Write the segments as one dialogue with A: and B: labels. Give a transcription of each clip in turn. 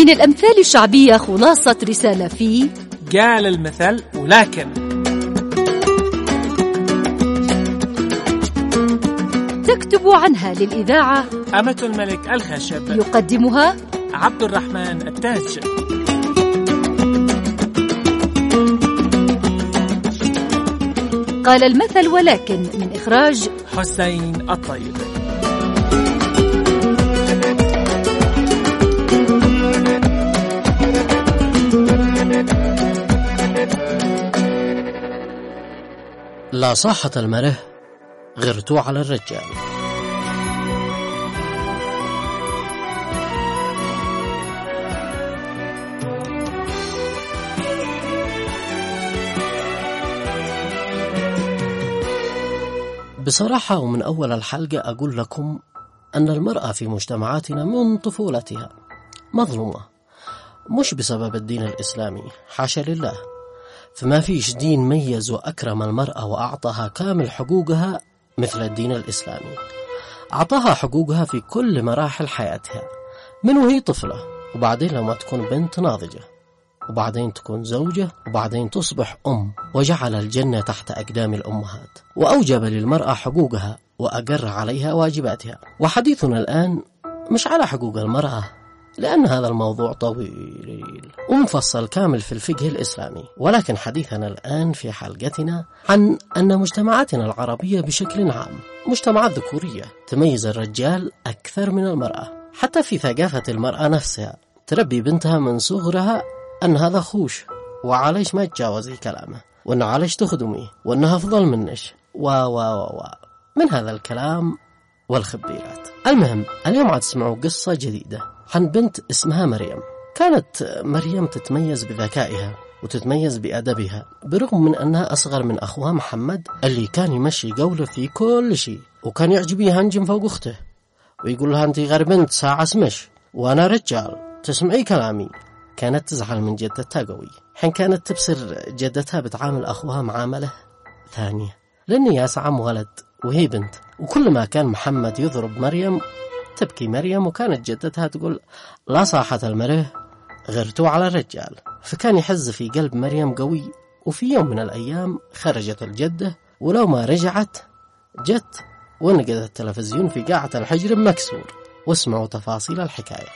A: من الأمثال الشعبية خلاصة رسالة في
B: قال المثل ولكن.
A: تكتب عنها للإذاعة
B: أمة الملك الخشب.
A: يقدمها
B: عبد الرحمن التاج.
A: قال المثل ولكن، من إخراج
B: حسين الطيب.
C: لا صاحة المره غرتو على الرجال. بصراحة ومن أول الحلقة أقول لكم أن المرأة في مجتمعاتنا من طفولتها مظلومة، مش بسبب الدين الإسلامي، حاشا لله، فما فيش دين ميز وأكرم المرأة وأعطاها كامل حقوقها مثل الدين الإسلامي. أعطاها حقوقها في كل مراحل حياتها، من وهي طفلة، وبعدين لما تكون بنت ناضجة، وبعدين تكون زوجة، وبعدين تصبح وجعل الجنة تحت أقدام الأمهات، وأوجب للمرأة حقوقها وأقر عليها واجباتها. وحديثنا الآن مش على حقوق المرأة، لأن هذا الموضوع طويل ومفصل كامل في الفقه الإسلامي، ولكن حديثنا الآن في حلقتنا عن أن مجتمعاتنا العربية بشكل عام مجتمعات ذكورية تميز الرجال أكثر من المرأة، حتى في ثقافة المرأة نفسها تربي بنتها من صغرها أن هذا خوش، وعليش ما تجاوزي كلامه، وأنه عليش تخدميه، وأنه أفضل منش من هذا الكلام والخبيرات. المهم اليوم عاد تسمعوا قصة جديدة عن بنت اسمها مريم. كانت مريم تتميز بذكائها وتتميز بأدبها، برغم من أنها أصغر من أخوها محمد اللي كان يمشي قوله في كل شيء، وكان يعجبه يهنجم فوق أخته ويقول لها أنت غير بنت ساعة اسمش وأنا رجال تسمعي كلامي. كانت تزعل من جدتها قوي، حين كانت تبصر جدتها بتعامل أخوها معاملة ثانية، لأن ياس عم ولد وهي بنت. وكل ما كان محمد يضرب مريم تبكي مريم، وكانت جدتها تقول لا صاحة المره غرتو على الرجال. فكان يحز في قلب مريم قوي. وفي يوم من الأيام خرجت الجدة، ولو ما رجعت جت ونقدت التلفزيون في قاعة الحجر مكسور. واسمعوا تفاصيل الحكاية.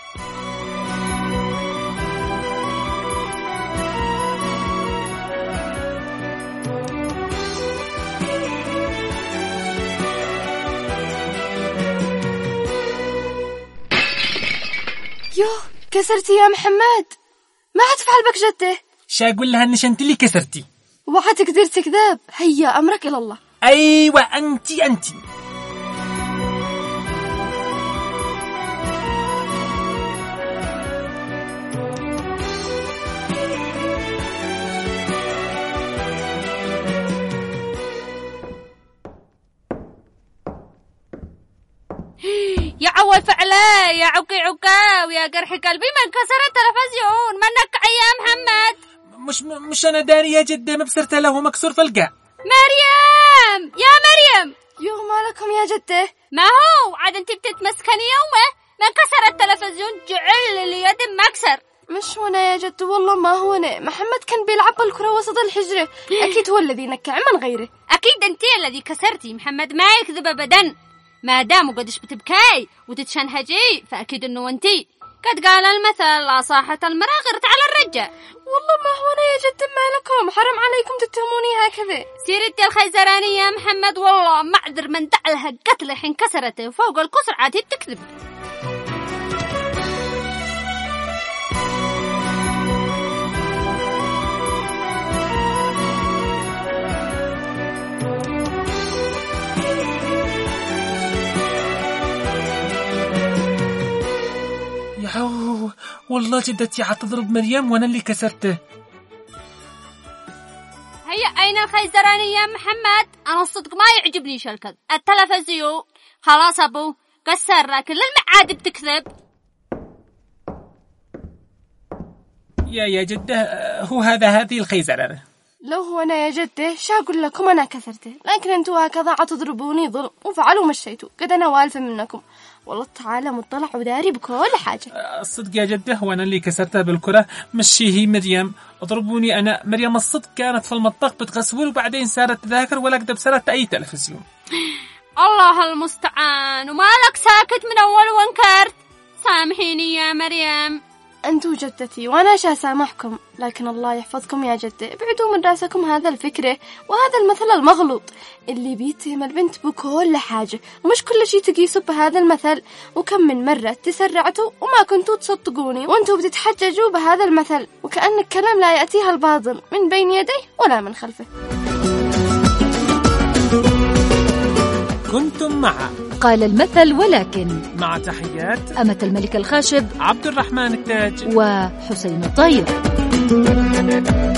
D: يوه كسرتي يا محمد، ما حتفعل بك جدته.
B: شا أقول لها أنش أنت اللي كسرتي،
D: وحتقدر تكذب. هيا أمرك إلى الله.
B: أيوة أنت
E: يا عوال فعلا يا عكاو يا قرح قلبي، من كسر التلفزيون منك يا محمد.
B: مش أنا داري يا جدة، مبصرت له مكسور في القاع.
E: مريم يا مريم،
D: يوه ما لكم يا جدة؟
E: ما هو عاد انت بتتمسكني يومه من كسر التلفزيون جعل لي يد مكسر.
D: مش هنا يا جدة، والله ما هو أنا. محمد كان بيلعب بالكرة وسط الحجرة، أكيد هو الذي نكع من غيره.
E: أكيد انت الذي كسرتي. محمد ما يكذب أبدا، ما دام قدش بتبكاي وتتشنهجي فأكيد أنه أنتي. قد قال المثل لا صاحة المرأة غرت على الرجال.
D: والله ما هو أنا يا جد، ما لكم، حرام عليكم تتهموني هكذا.
E: سيرتي الخيزرانية يا محمد، والله ما أقدر من دعلها قتل حين كسرته فوق الكسر عادي بتكذب.
B: والله جدتي عتضرب مريم وانا اللي كسرته.
E: هيا أين الخيزراني يا محمد؟ أنا الصدق ما يعجبني شلكذ. التلفزيون خلاص أبو كسر، كل المعاد بتكذب.
B: يا جدة، هو هذه الخيزرانة.
D: لو هو أنا يا جدة أقول لكم أنا كسرته، لكن أنتوا هكذا عتضربوني ظلم وفعلوا مشيتوا. قد أنا والفة منكم، والله تعالى مطلع وداري بكل حاجة.
B: الصدق يا جدة هو أنا اللي كسرتها بالكرة، مش هي مريم. اضربوني أنا. مريم الصدق كانت في المطبخ بتغسول وبعدين سارت تذاكر ولا قد بسرت أي تلفزيون.
E: الله المستعان، ومالك ساكت من أول وانكرت؟ سامحيني يا مريم.
D: أنتوا جدتي وأنا أسامحكم، لكن الله يحفظكم يا جدة، ابعدوا من راسكم هذا الفكرة وهذا المثل المغلوط اللي بيتهم البنت بكل حاجة، ومش كل شيء تقيسوا بهذا المثل. وكم من مرة تسرعتوا وما كنتوا تصدقوني وأنتوا بتتحججوا بهذا المثل، وكأن الكلام لا يأتيها الباطل من بين يديه ولا من خلفه.
B: كنتم مع
A: قال المثل ولكن،
B: مع تحيات
A: أمة الملك الخاشب،
B: عبد الرحمن التاج
A: وحسين الطير.